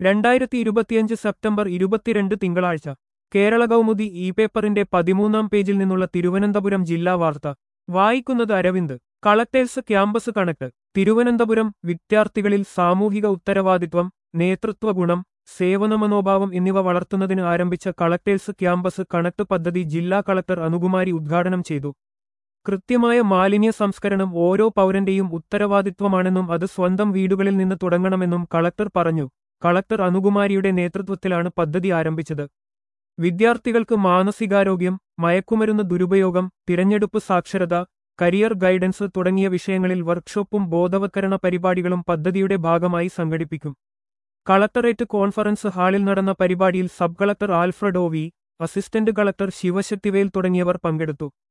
2025 September 22 തിങ്കളാഴ്ച Kerala Kaumudi E പേപ്പറിന്റെ 13-ാം പേജിൽ നിന്നുള്ള തിരുവനന്തപുരം ജില്ലാ വാർത്ത വായിക്കുന്നത് Aravind. Collectors campus connect. Thiruvananthapuram വിദ്യാർത്ഥികളിൽ സാമൂഹിക ഉത്തരവാദിത്വം, നേതൃത്വ ഗുണം, സേവന മനോഭാവം എന്നിവ വളർത്തുന്നതിന് ആരംഭിച്ച കളക്ടേഴ്സ് ക്യാമ്പസ് കണക്ട് പദ്ധതി ജില്ലാ കളക്ടർ അനുകുമാരി ഉദ്ഘാടനം ചെയ്തു. കൃത്യമായ മാലിന്യ സംസ്കരണം ഓരോ പൗരന്റെയും ഉത്തരവാദിത്വമാണെന്നും അത് സ്വന്തം വീടുകളിൽ നിന്ന് തുടങ്ങണമെന്നും കളക്ടർ പറഞ്ഞു. കളക്ടർ അനുകുമാരിയുടെ നേതൃത്വത്തിലാണ് പദ്ധതി ആരംഭിച്ചത്. വിദ്യാർത്ഥികൾക്ക് മാനസികാരോഗ്യം, മയക്കുമരുന്ന് ദുരുപയോഗം, തിരഞ്ഞെടുപ്പ് സാക്ഷരത, കരിയർ ഗൈഡൻസ് തുടങ്ങിയ വിഷയങ്ങളിൽ വർക്ക്ഷോപ്പും ബോധവത്കരണ പരിപാടികളും പദ്ധതിയുടെ ഭാഗമായി സംഘടിപ്പിക്കും. കളക്ടറേറ്റ് കോൺഫറൻസ് ഹാളിൽ നടന്ന പരിപാടിയിൽ sub collector Alfred O V, assistant collector Sivasakthivel തുടങ്ങിയവർ പങ്കെടുത്തു.